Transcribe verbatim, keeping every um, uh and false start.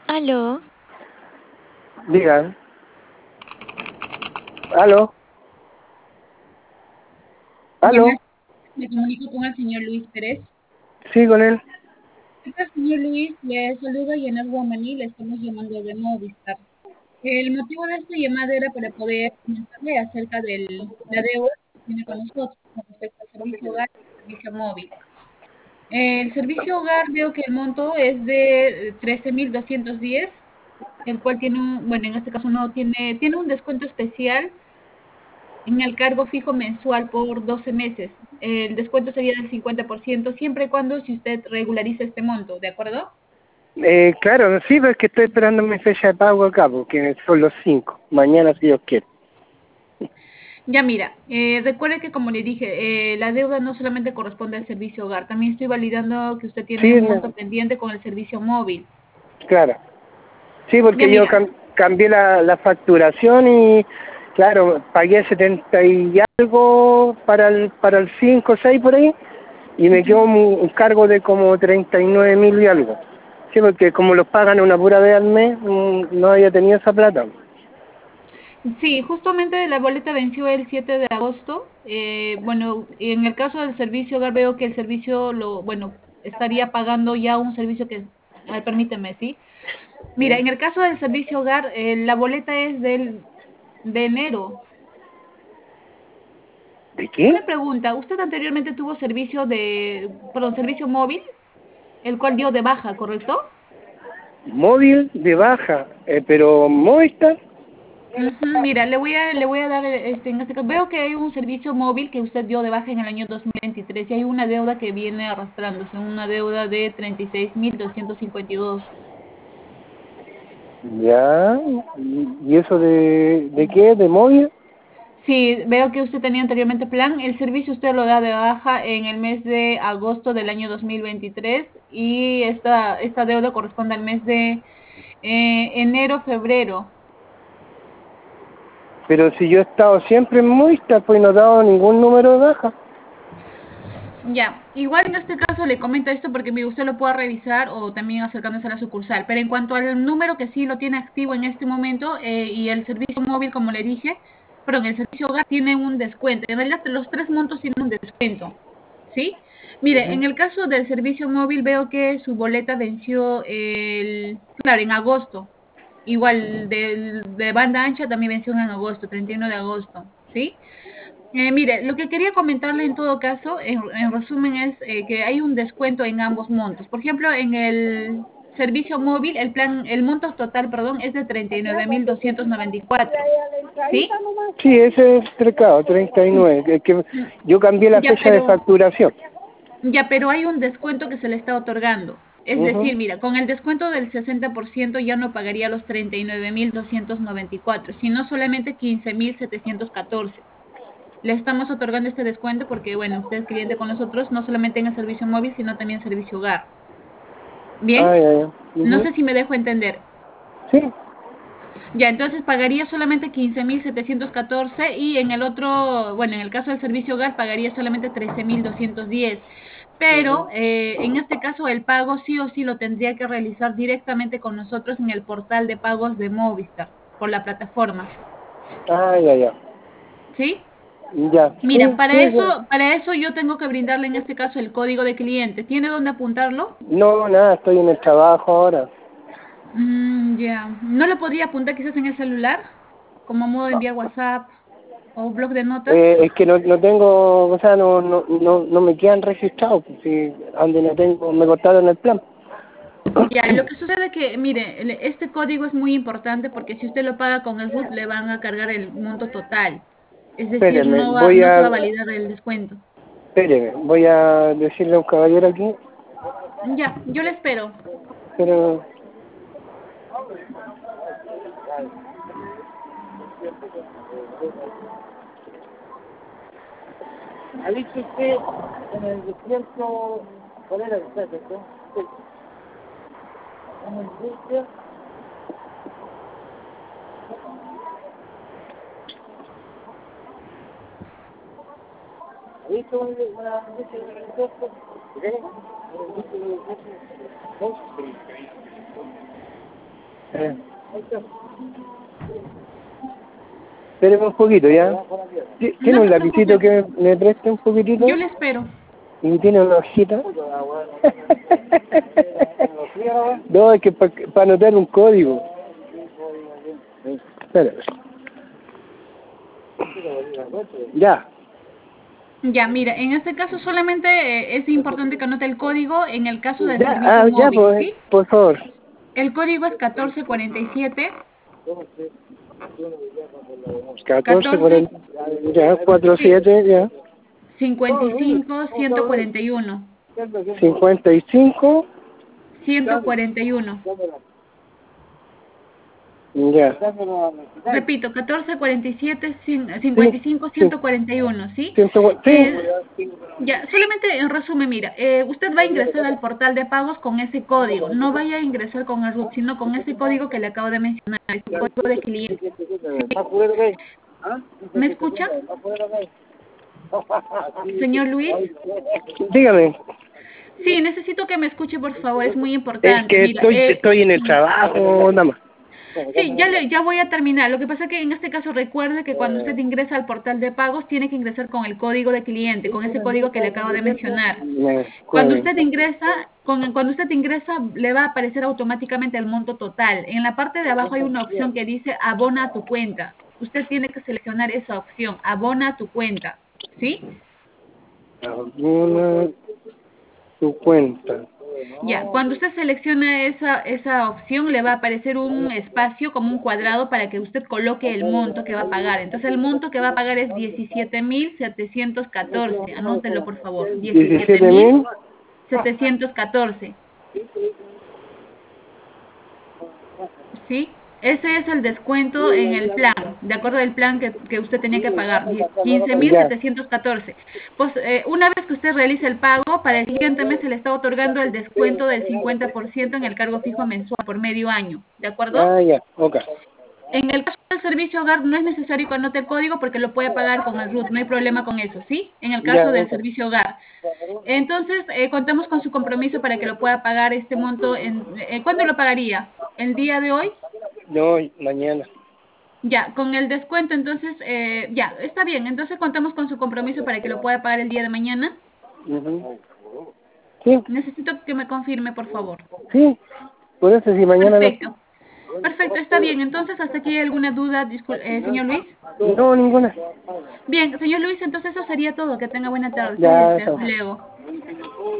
Aló, Diga, aló, Buenas, aló, me comunico con el señor Luis Pérez. sí, con él. ¿Qué tal, señor Luis? Le saluda Yanet Guamaní, le estamos llamando de Movistar. El motivo de esta llamada era para poder comentarle acerca de la deuda que tiene con nosotros con respecto al servicio hogar y el servicio móvil. El servicio hogar veo que el monto es de trece mil doscientos diez, el cual tiene, un- bueno, en este caso no tiene, tiene un descuento especial en el cargo fijo mensual por doce meses. El descuento sería del cincuenta por ciento siempre y cuando si usted regulariza este monto, ¿de acuerdo? Eh, claro, sí, pero es que estoy esperando mi fecha de pago acá, porque son los cinco. Mañana, si Dios quiere. Ya mira, eh, recuerde que como le dije, eh, la deuda no solamente corresponde al servicio hogar, también estoy validando que usted tiene Sí, un no, monto pendiente con el servicio móvil. claro. Sí, Ya porque yo mira, cam- cambié la, la facturación y, claro, pagué setenta y algo para el, para el cinco o seis por ahí, y me quedó un, un cargo de como treinta y nueve mil y algo. Sí, porque como los pagan una pura vez al mes, mm, no había tenido esa plata. sí, justamente la boleta venció el siete de agosto. Eh, bueno, en el caso del servicio hogar veo que el servicio lo, bueno, estaría pagando ya un servicio que, a ver, permíteme, ¿sí? Mira, en el caso del servicio hogar, eh, la boleta es del, de enero. ¿De qué? Una pregunta, ¿usted anteriormente tuvo servicio de, perdón, servicio móvil, el cual dio de baja, correcto? Móvil de baja, eh, pero Movistar. Ujú. Mira, le voy a, le voy a dar, este, en este caso, veo que hay un servicio móvil que usted dio de baja en el año dos mil veintitrés y hay una deuda que viene arrastrándose, una deuda de treinta y seis mil doscientos cincuenta y dos. Ya, ¿y y eso de, de qué? ¿De móvil? Sí, veo que usted tenía anteriormente plan. El servicio usted lo da de baja en el mes de agosto del año dos mil veintitrés y esta, esta deuda corresponde al mes de eh, enero, febrero. Pero si yo he estado siempre en Movistar, pues no he dado ningún número de baja. Ya, igual en este caso le comento esto porque mire, usted lo puede revisar o también acercándose a la sucursal. Pero en cuanto al número que sí lo tiene activo en este momento eh, y el servicio móvil, como le dije, perdón, el servicio hogar tiene un descuento. En realidad los tres montos tienen un descuento, ¿sí? Mire, en el caso del servicio móvil veo que su boleta venció el, claro, en agosto. Igual de, de banda ancha también venció en agosto, treinta y uno de agosto, ¿sí? Eh, mire, lo que quería comentarle en todo caso, en, en resumen, es eh, que hay un descuento en ambos montos. Por ejemplo, en el servicio móvil, el plan, el monto total, perdón, es de treinta y nueve mil doscientos noventa y cuatro, ¿sí? Sí, ese es mercado, treinta y nueve. Es que Mm, yo cambié la Ya, fecha de pero, facturación. ya, pero hay un descuento que se le está otorgando. Es Ujú. decir, mira, con el descuento del sesenta por ciento ya no pagaría los treinta y nueve mil doscientos noventa y cuatro, sino solamente quince mil setecientos catorce. Le estamos otorgando este descuento porque, bueno, usted es cliente con nosotros, no solamente en el servicio móvil, sino también servicio hogar. Ah, Bien, ya, ya. no Ujú. sé si me dejo entender. Sí, Ya, entonces pagaría solamente quince mil setecientos catorce y en el otro, bueno, en el caso del servicio hogar pagaría solamente trece mil doscientos diez. Pero eh, en este caso el pago sí o sí lo tendría que realizar directamente con nosotros en el portal de pagos de Movistar, por la plataforma. ah, ya, ya. ¿Sí? Ya, Mira, sí, para sí, sí. eso, para eso yo tengo que brindarle en este caso el código de cliente. ¿Tiene dónde apuntarlo? No, nada, estoy en el trabajo ahora. Mm, ya. ¿No lo podría apuntar quizás en el celular? Como modo de enviar WhatsApp o blog de notas. Eh, es que no, no tengo, o sea, no, no, no, no me quedan registrados, pues, si, donde no tengo, me cortaron el plan. Ya, lo que sucede es que, mire, el- este código es muy importante porque si usted lo paga con el RUT le van a cargar el monto total. Es decir, Espéreme, no va, voy no se a, va a validar el descuento. espéreme, voy a decirle a un caballero aquí, Ya, yo le espero. pero, ¿ha dicho usted en el desierto, cuál era el desierto? Sí, en el desierto, ¿ha dicho una noticia en el desierto? ¿Qué? En el desierto, ¿no? Eh. Espéreme un poquito, ¿ya? ¿Tiene No un se lapicito preocupe, que me preste un poquitito? yo le espero. ¿Y tiene una hojita? No, es que para pa anotar un código. Espera. Ya. Ya, mira, en este caso solamente eh, es importante que anote el código en el caso del Ya, servicio ah, ya, móvil, pues, ¿sí? por favor. El código es catorce cuarenta y siete, catorce, catorce, cuarenta, ya, cuatro, sí, siete, ya. cincuenta y cinco, ciento cuarenta y uno, cincuenta y cinco, ciento cuarenta y uno. ya. Repito, catorce cuarenta y siete, Sí, cincuenta y cinco, sí. ciento cuarenta y uno, ¿sí? Ciento, Eh, sí. ya, solamente en resumen, mira, eh, usted va a ingresar al portal de pagos con ese código, no vaya a ingresar con el RUT, sino con ese código que le acabo de mencionar, el código de cliente. ¿Me escucha, señor Luis? Dígame. Sí, necesito que me escuche, por favor, es muy Es importante. que Mira, estoy, eh, estoy en el trabajo, nada más. sí, ya, le, ya voy a terminar. Lo que pasa es que en este caso recuerde que cuando usted ingresa al portal de pagos tiene que ingresar con el código de cliente, con ese código que le acabo de mencionar. Ya, Cuando bueno. usted ingresa, con, cuando usted ingresa le va a aparecer automáticamente el monto total. En la parte de abajo hay una opción que dice abona a tu cuenta. Usted tiene que seleccionar esa opción, abona a tu cuenta, ¿sí? Abona tu cuenta. Ya, cuando usted selecciona esa, esa opción, le va a aparecer un espacio como un cuadrado para que usted coloque el monto que va a pagar. Entonces, el monto que va a pagar es diecisiete mil setecientos catorce. Anótelo, por favor. diecisiete diecisiete mil mil. setecientos catorce. ¿Sí? Ese es el descuento en el plan, de acuerdo al plan que, que usted tenía que pagar, quince mil Ya. setecientos catorce. Pues eh, una vez que usted realice el pago, para el siguiente mes se le está otorgando el descuento del cincuenta por ciento en el cargo fijo mensual por medio año, ¿de acuerdo? Ah, ya, ok. En el caso del servicio hogar no es necesario que anote el código porque lo puede pagar con el RUT, no hay problema con eso, ¿sí? En el Ya, caso del ok. servicio hogar. Entonces, eh, contamos con su compromiso para que lo pueda pagar este monto. En, eh, ¿Cuándo lo pagaría? ¿El día de hoy? No, mañana. Ya, con el descuento, entonces, eh, ya, está bien. Entonces contamos con su compromiso para que lo pueda pagar el día de mañana. Ujú. Sí, Necesito que me confirme, por favor. sí. Por eso, si mañana lo... Perfecto. Perfecto, está bien. Entonces, ¿hasta aquí hay alguna duda, discul- eh, señor Luis? No, ninguna. Bien, señor Luis, entonces eso sería todo. Que tenga buena tarde. Ya, Cuídese. eso. Hasta luego.